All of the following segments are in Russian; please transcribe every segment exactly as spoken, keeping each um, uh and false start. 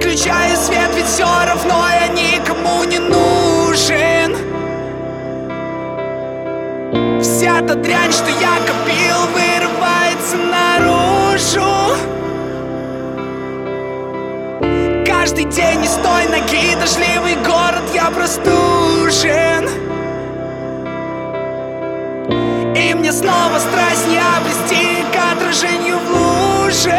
выключаю свет, ведь все равно я никому не нужен. Вся та дрянь, что я копил, вырывается наружу. Каждый день не с той ноги, дождливый город, я простужен. И мне снова страсть не обрести к отражению в луже.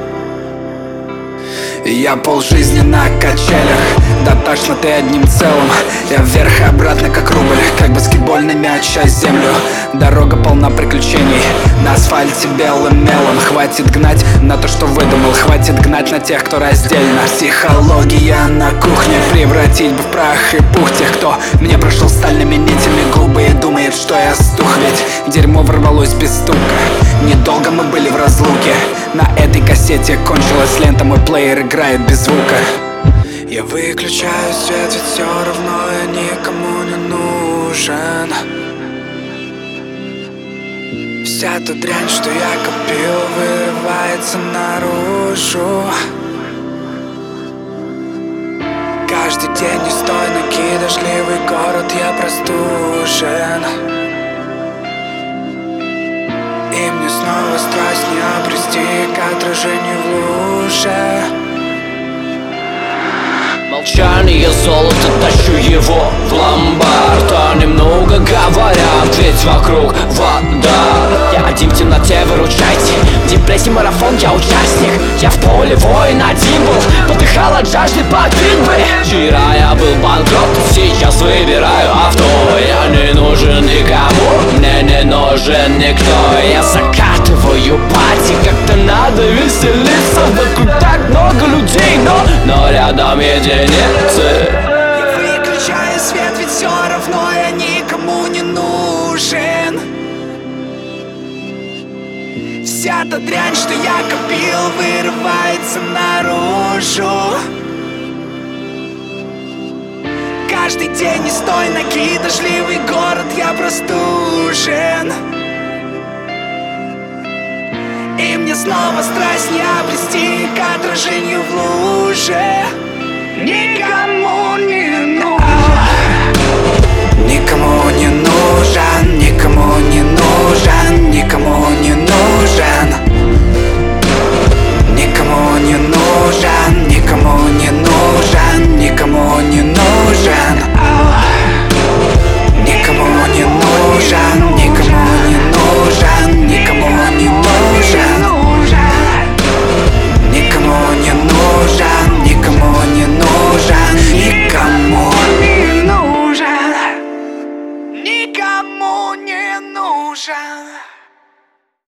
Я полжизни на качелях, да точно ты одним целым. Я вверх и обратно как рубль, как баскетбольный мяч о землю. Дорога полна приключений, на асфальте белым мелом. Хватит гнать на то, что выдумал, хватит гнать на тех, кто раздельно. Психология на кухне, превратить бы в прах и пух тех, кто мне прошел стальными нитями губы и думает, что я стух. Ведь дерьмо ворвалось без стука, недолго мы были в разлуке. На этой кассете кончилась лента, мой плеер играет без звука. Я выключаю свет, ведь все равно я никому не нужен. Вся та дрянь, что я копил, вырывается наружу. Каждый день не с той ноги, дождливый город, я простужен. И мне снова страсть не обрести к отражению в луже. Молчание золото, тащу его в ломбард. Они много говорят, ведь вокруг вода. Я один в темноте, выручайте. В депрессии марафон, я участник. Я в поле воин один был, подыхал от жажды под битвой. Вчера я был банкрот, сейчас выбираю авто. Я не нужен никому, мне не нужен никто. Я закатываю пати, как-то надо веселиться. Вокруг так много людей, но, но рядом единицы. Я выключаю свет, ведь все равно я никому не нужен. Вся та дрянь, что я копил, вырывается наружу. Каждый день не с той ноги, дождливый город, я простужен. И мне снова страсть не обрести к отражению в луже. Никому не нужен. Никому не нужен, никому не нужен, никому не нужен. Никому не нужен, никому не нужен, никому не нужен. Никому не нужен, никому не нужен, никому не нужен. Никому не нужен, никому не нужен, никому не нужен. Никому не нужен.